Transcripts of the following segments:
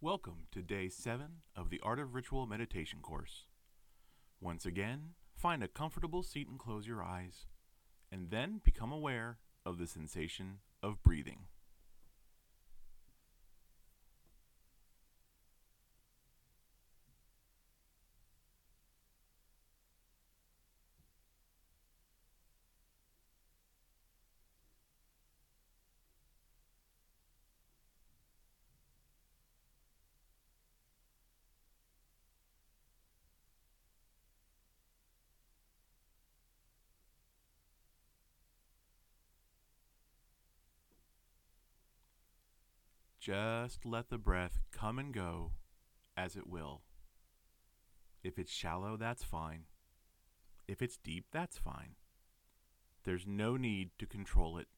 Welcome to Day 7 of the Art of Ritual Meditation course. Once again, find a comfortable seat and close your eyes, and then become aware of the sensation of breathing. Just let the breath come and go as it will. If it's shallow, that's fine. If it's deep, that's fine. There's no need to control it.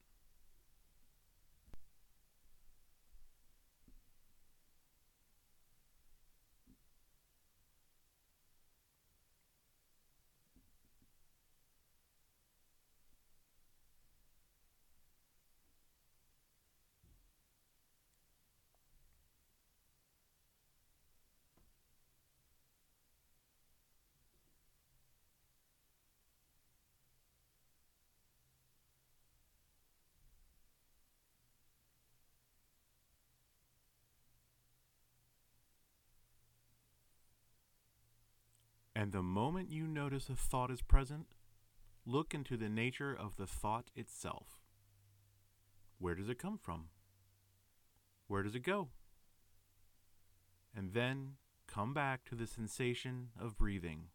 And the moment you notice a thought is present, look into the nature of the thought itself. Where does it come from? Where does it go? And then come back to the sensation of breathing.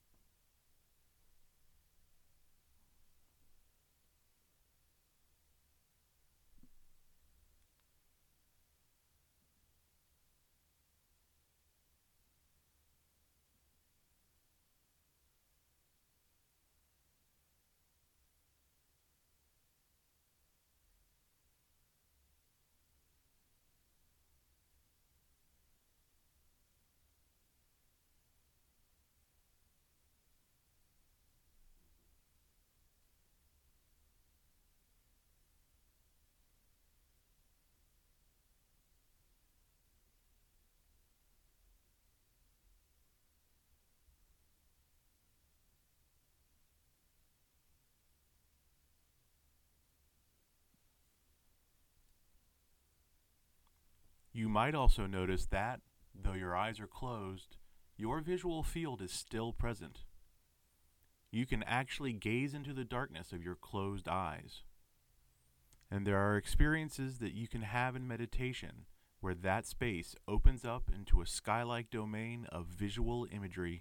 You might also notice that, though your eyes are closed, your visual field is still present. You can actually gaze into the darkness of your closed eyes. And there are experiences that you can have in meditation where that space opens up into a sky-like domain of visual imagery.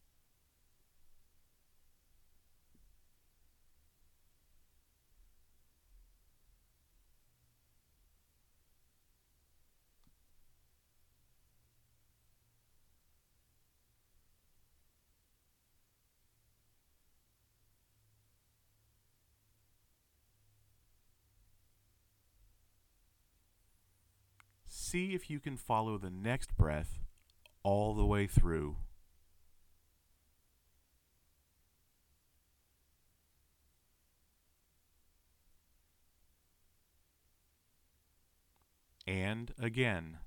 See if you can follow the next breath all the way through. And again.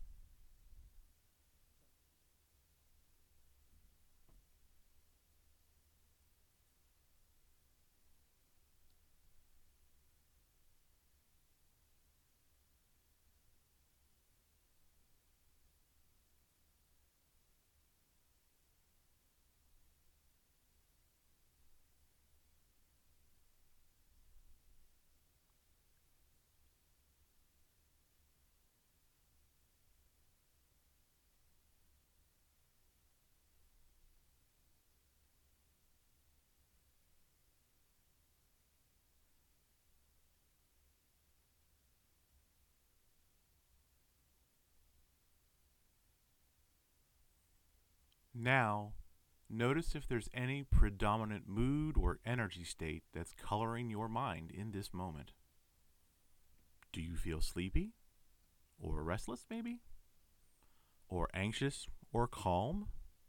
Now, notice if there's any predominant mood or energy state that's coloring your mind in this moment. Do you feel sleepy? Or restless, maybe? Or anxious or calm?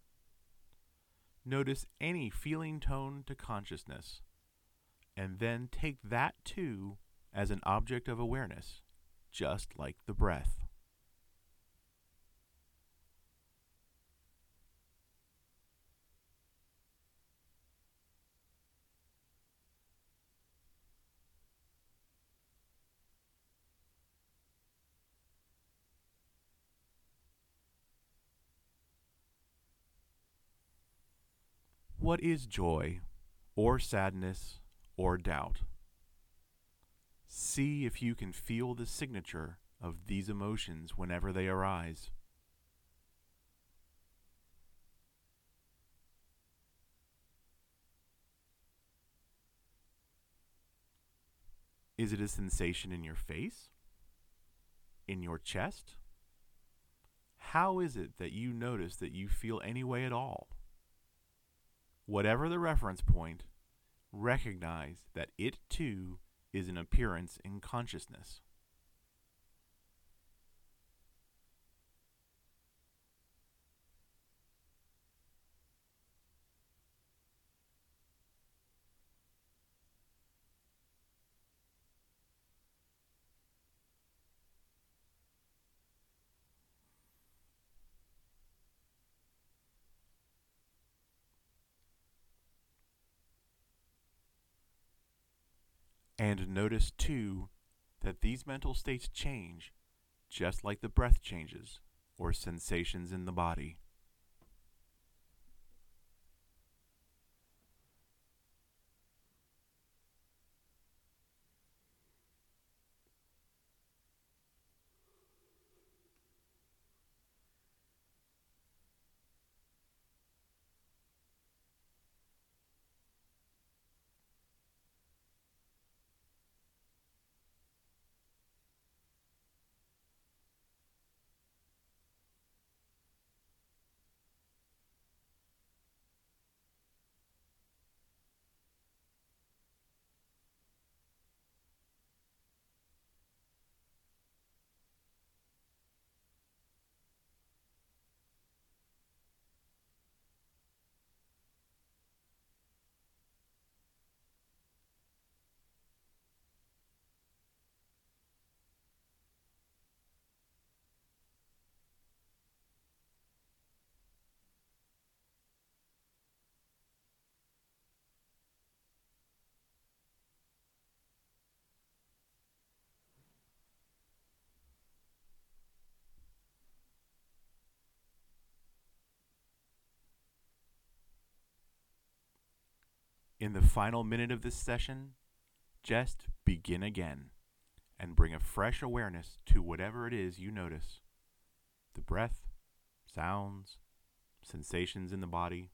Notice any feeling tone to consciousness, and then take that too as an object of awareness, just like the breath. what is joy, or sadness, or doubt. See if you can feel the signature of these emotions whenever they arise. Is it a sensation in your face? In your chest? How is it that you notice that you feel any way at all? Whatever the reference point, recognize that it too is an appearance in consciousness. And notice too that these mental states change just like the breath changes or sensations in the body. In the final minute of this session, just begin again and bring a fresh awareness to whatever it is you notice. The breath, sounds, sensations in the body.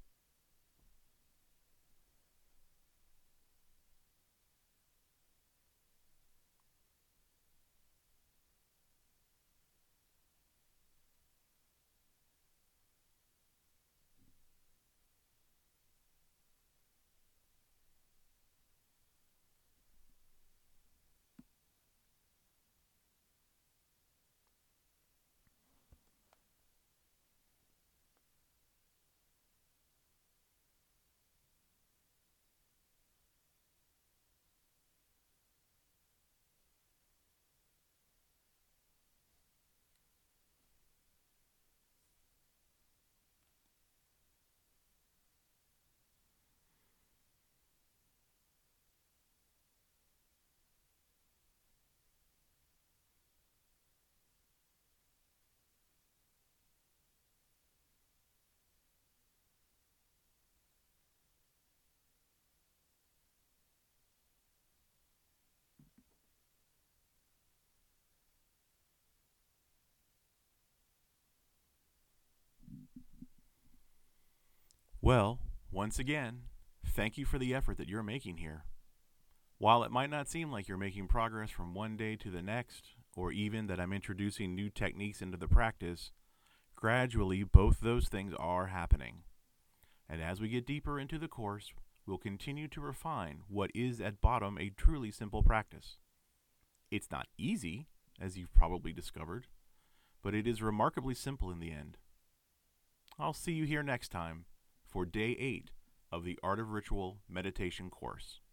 Well, once again, thank you for the effort that you're making here. While it might not seem like you're making progress from one day to the next, or even that I'm introducing new techniques into the practice, gradually both those things are happening. And as we get deeper into the course, we'll continue to refine what is at bottom a truly simple practice. It's not easy, as you've probably discovered, but it is remarkably simple in the end. I'll see you here next time for Day 8 of the Art of Ritual Meditation course.